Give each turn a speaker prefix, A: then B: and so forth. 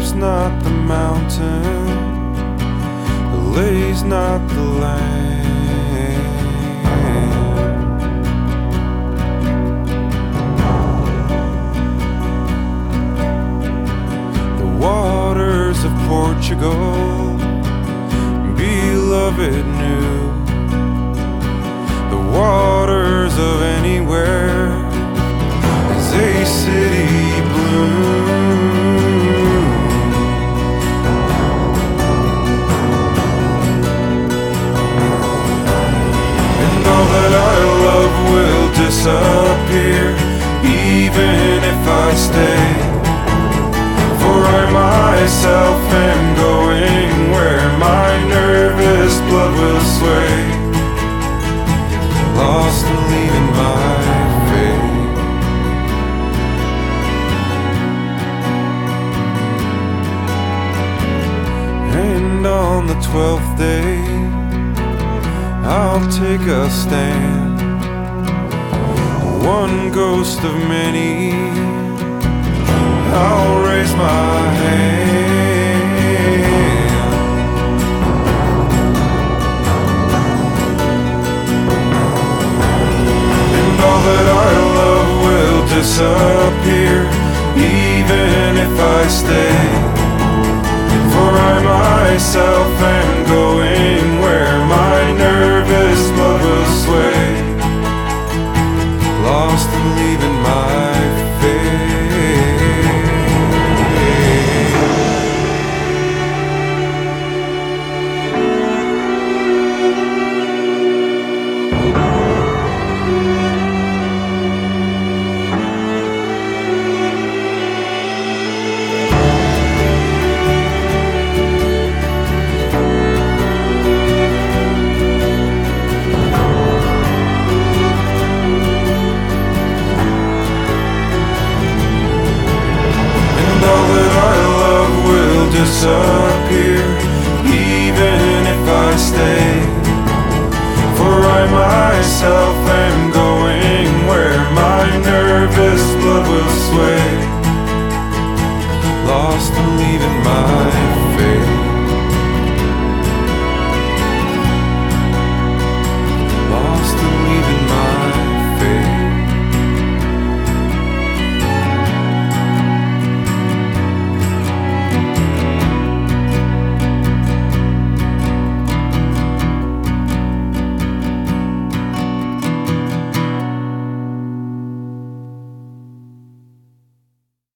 A: climbs not the mountain, lays not the land. The waters of Portugal, beloved knew. The waters of anywhere is a city bloom. And all that I love will disappear, even if I stay. For I myself am going where my nervous blood will sway, lost and leaving my fate. And on the 12th day I'll take a stand, one ghost of many, I'll raise my hand. And all that I love will disappear, even if I stay. For I myself am going where my nervous blood will sway, lost and leaving my fate. Disappear, even if I stay. For I myself am going where my nervous blood will sway, lost and leaving my fate.